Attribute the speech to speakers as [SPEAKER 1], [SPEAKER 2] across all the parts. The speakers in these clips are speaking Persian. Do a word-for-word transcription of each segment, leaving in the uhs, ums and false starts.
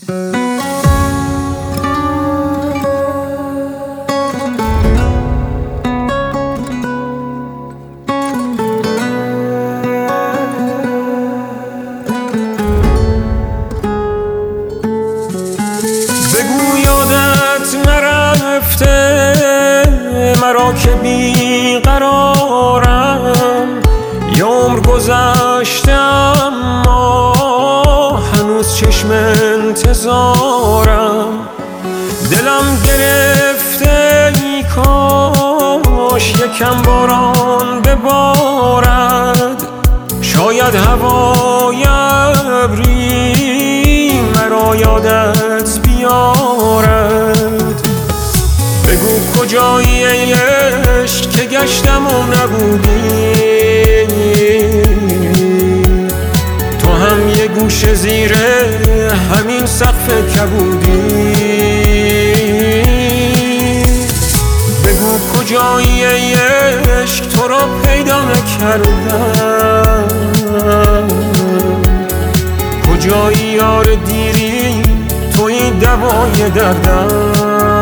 [SPEAKER 1] بگو یادت نرفته مرا که بیقرارم، یه عمر گذشته اما هنوز چشم انتظارم. دلم گرفته ای کاش یکم باران ببارد، شاید هوای ابری مرا یادت بیارد. بگو کجایی ای عشق که گشتم و نبودی، تو هم یه گوشه زیر همین سقف کبودی. بگو کجایی ای عشق تو را پیدا نکردم، کجایی یار دیری توی دوای دردم.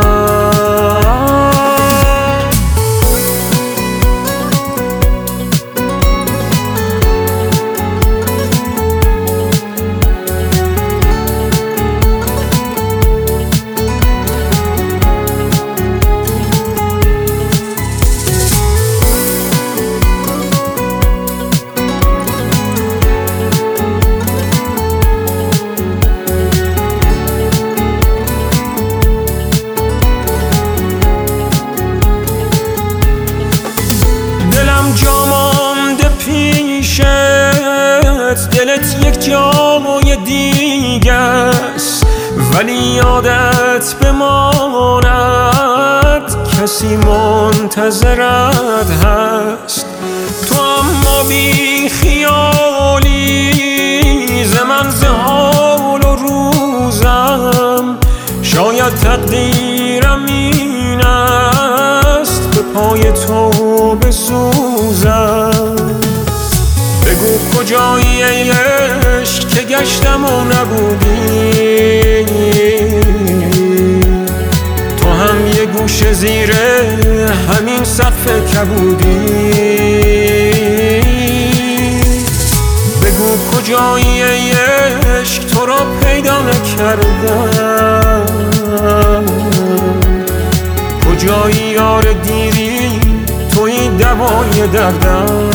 [SPEAKER 1] جا مانده پیشت، دلت یک جای دیگه است، ولی یادت بماند کسی منتظرت هست. تو اما بی خیالی ز من ز حال و روزم، شاید تقدیرم این است به پای تو بسوزم. بگو کجایی ای عشق که گشتم و نبودی، تو هم یه گوشه زیر همین سقف کبودی. بگو کجایی ای عشق تو را پیدا نکردم، کجایی یار دیری توی دوای دردم.